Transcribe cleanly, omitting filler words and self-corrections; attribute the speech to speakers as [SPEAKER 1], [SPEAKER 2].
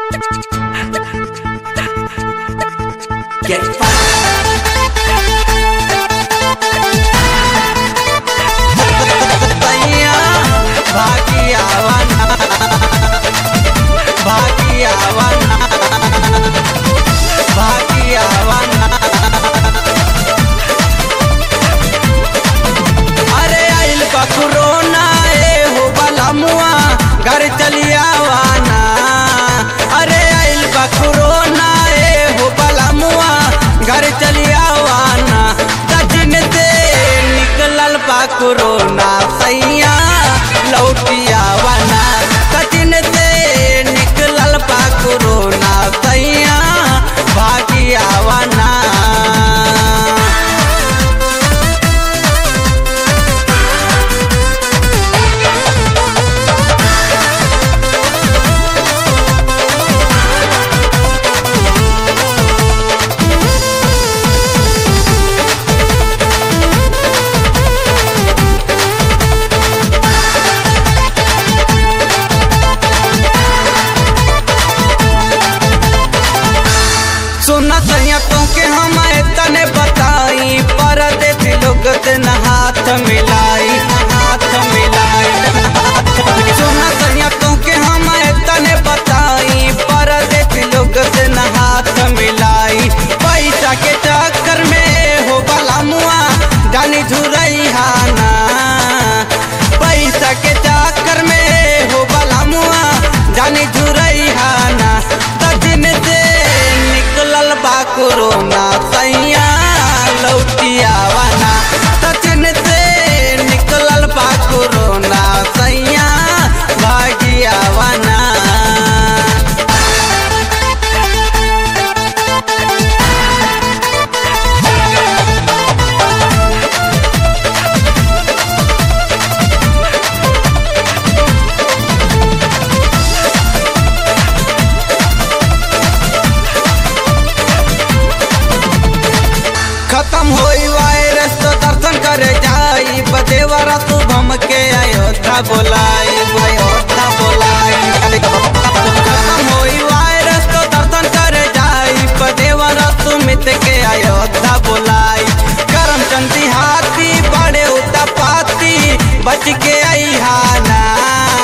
[SPEAKER 1] Get घर चलियावाना। अरे आइल बा कोरोना हो बलमुआ घर चलियावाना। दिन से निकलल बा कोरोना सैया लौटियावाना। दिन से निकलल बा कोरोना सैया भागियावाना। सुना सैया तो के हम तने बताई पर देती लोग न हाथ मिलाई हाथ मिलाई। सुना सैया तो के हम तने बताई पर देती लोग न हाथ मिलाई। पैसा के चक्कर में हो बलमुआ जानी झुरई हाना। पैसा के चक्कर में हो बलमुआ जानी झुरई हाना। दिन से निकलल बा कोरोना सैया लौटियावाना। दिन से निकलल बा कोरोना सैया भागियावाना। खत्म होई वायरस तो दर्शन करे जाई बदेवरा तू भम के अयोध्या बोलाई अयोध्या बोलाई। खत्म होई वायरस तो दर्शन करे जाई बदेवरा तू मित के अयोध्या बोलाई। करमचंदी हाथी बड़े उतपाती बच के आई हाना।